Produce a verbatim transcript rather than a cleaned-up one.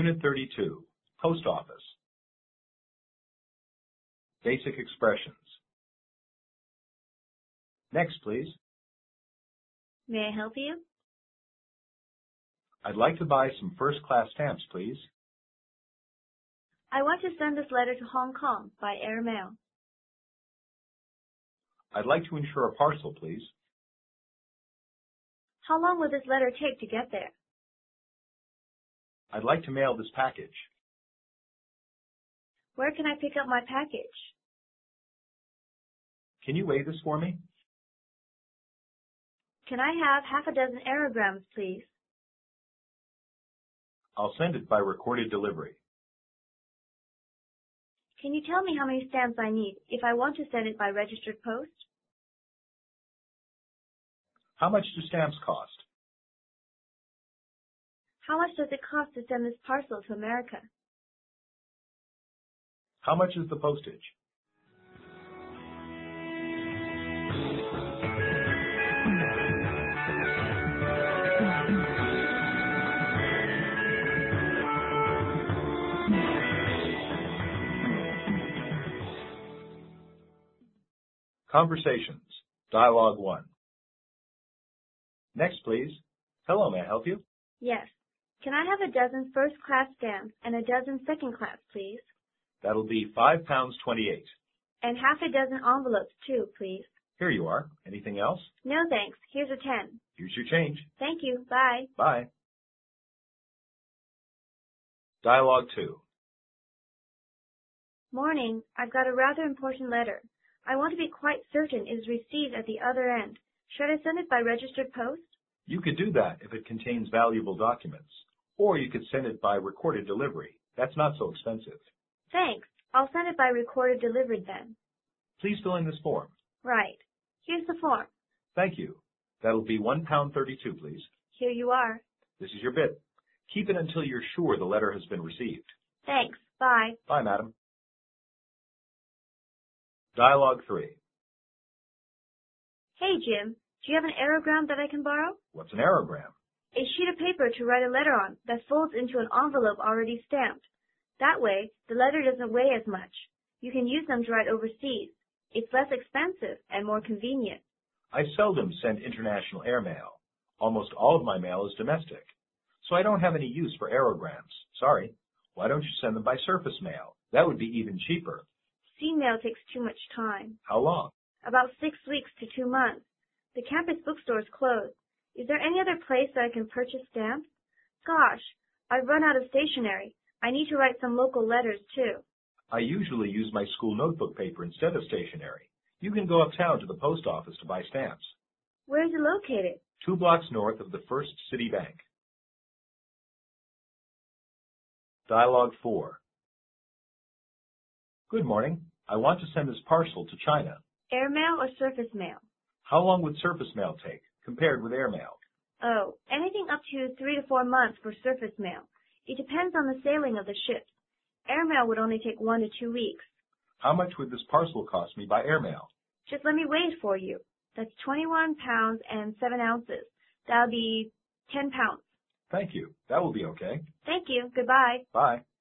Unit thirty-two, Post Office. Basic expressions. Next, please. May I help you? I'd like to buy some first-class stamps, please. I want to send this letter to Hong Kong by air mail. I'd like to insure a parcel, please. How long will this letter take to get there? I'd like to mail this package. Where can I pick up my package? Can you weigh this for me? Can I have half a dozen aerograms, please? I'll send it by recorded delivery. Can you tell me how many stamps I need if I want to send it by registered post? How much do stamps cost? How much does it cost to send this parcel to America? How much is the postage? Conversations. Dialogue one. Next, please. Hello, may I help you? Yes. Can I have a dozen first-class stamps and a dozen second-class, please? That'll be five pounds twenty-eight. And half a dozen envelopes, too, please. Here you are. Anything else? No, thanks. Here's a ten. Here's your change. Thank you. Bye. Bye. Dialogue two. Morning. I've got a rather important letter. I want to be quite certain it is received at the other end. Should I send it by registered post? You could do that if it contains valuable documents. Or you could send it by recorded delivery. That's not so expensive. Thanks. I'll send it by recorded delivery then. Please fill in this form. Right. Here's the form. Thank you. That'll be one pound thirty-two, please. Here you are. This is your bid. Keep it until you're sure the letter has been received. Thanks. Bye. Bye, madam. Dialogue three. Hey, Jim. Do you have an aerogram that I can borrow? What's an aerogram? A sheet of paper to write a letter on that folds into an envelope already stamped. That way, the letter doesn't weigh as much. You can use them to write overseas. It's less expensive and more convenient. I seldom send international airmail. Almost all of my mail is domestic. So I don't have any use for aerograms. Sorry. Why don't you send them by surface mail? That would be even cheaper. Sea mail takes too much time. How long? About six weeks to two months. The campus bookstore is closed. Is there any other place that I can purchase stamps? Gosh, I've run out of stationery. I need to write some local letters, too. I usually use my school notebook paper instead of stationery. You can go uptown to the post office to buy stamps. Where is it located? Two blocks north of the First City Bank. Dialogue four. Good morning. I want to send this parcel to China. Airmail or surface mail? How long would surface mail take, compared with airmail? Oh, anything up to three to four months for surface mail. It depends on the sailing of the ships. Airmail would only take one to two weeks. How much would this parcel cost me by airmail? Just let me weigh it for you. That's twenty-one pounds and seven ounces. That'll be ten pounds. Thank you. That will be okay. Thank you. Goodbye. Bye.